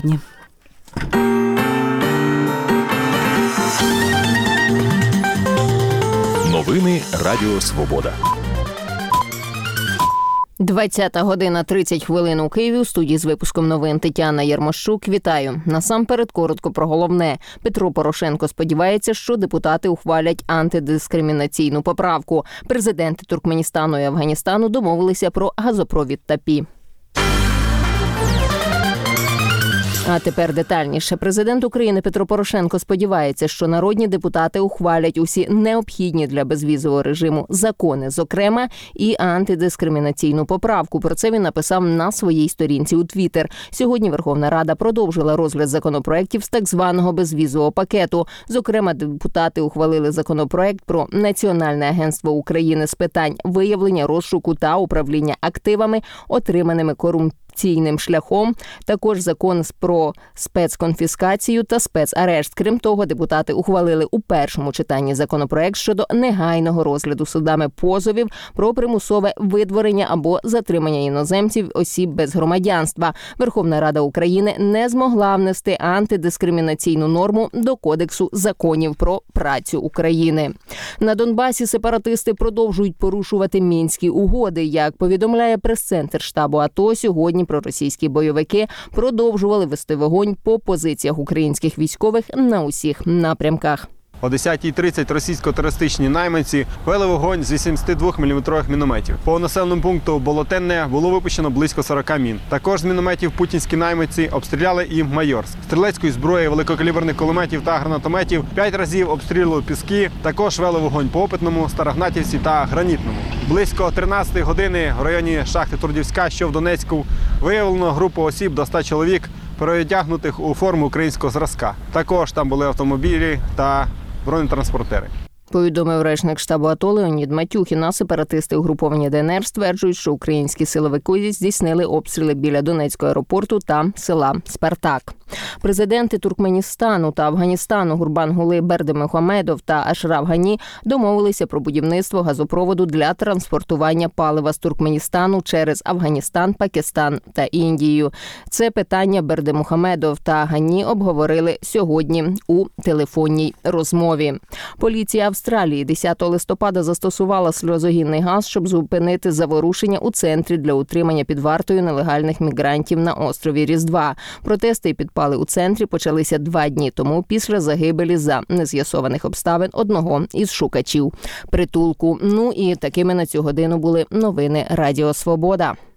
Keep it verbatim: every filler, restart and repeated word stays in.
Ні. Новини Радіо Свобода. двадцята година тридцять хвилин у Києві. У студії з випуском новин Тетяна Єрмощук. Вітаю. Насамперед коротко про головне. Петро Порошенко сподівається, що депутати ухвалять антидискримінаційну поправку. Президенти Туркменістану і Афганістану домовилися про газопровід ТАПІ. А тепер детальніше. Президент України Петро Порошенко сподівається, що народні депутати ухвалять усі необхідні для безвізового режиму закони, зокрема і антидискримінаційну поправку. Про це він написав на своїй сторінці у Твіттер. Сьогодні Верховна Рада продовжила розгляд законопроєктів з так званого безвізового пакету. Зокрема, депутати ухвалили законопроєкт про Національне агентство України з питань виявлення, розшуку та управління активами, отриманими корумпованими ційним шляхом, також закон про спецконфіскацію та спецарешт. Крім того, депутати ухвалили у першому читанні законопроект щодо негайного розгляду судами позовів про примусове видворення або затримання іноземців, осіб без громадянства. Верховна Рада України не змогла внести антидискримінаційну норму до Кодексу законів про працю України. На Донбасі сепаратисти продовжують порушувати Мінські угоди. Як повідомляє прес-центр штабу АТО, сьогодні проросійські бойовики продовжували вести вогонь по позиціях українських військових на усіх напрямках. О десятій тридцять російсько-терористичні найманці вели вогонь з вісімдесятидвоміліметрових мінометів. По населеному пункту Болотенне було випущено близько сорока мін. Також з мінометів путінські найманці обстріляли і Майорськ. Стрілецької зброї, великокаліберних кулеметів та гранатометів п'ять разів обстрілювали Піски. Також вели вогонь по Опитному, Старогнатівці та Гранітному. Близько тринадцятої години в районі шахти Трудівська, що в Донецьку, виявлено групу осіб до ста чоловік, переодягнутих у форму українського зразка. Також там були автомобілі та бронетранспортери. Повідомив речник штабу АТО Леонід Матюхін. А сепаратисти угруповані ДНР стверджують, що українські силовики здійснили обстріли біля Донецького аеропорту та села Спартак. Президенти Туркменістану та Афганістану Гурбангули Бердимухамедов та Ашраф Гані домовилися про будівництво газопроводу для транспортування палива з Туркменістану через Афганістан, Пакистан та Індію. Це питання Бердимухамедов та Гані обговорили сьогодні у телефонній розмові. Поліція Австралії десятого листопада застосувала сльозогінний газ, щоб зупинити заворушення у центрі для утримання під вартою нелегальних мігрантів на острові Різдва. Протести і підпали у центрі почалися два дні тому після загибелі за нез'ясованих обставин одного із шукачів притулку. Ну і такими на цю годину були новини Радіо Свобода.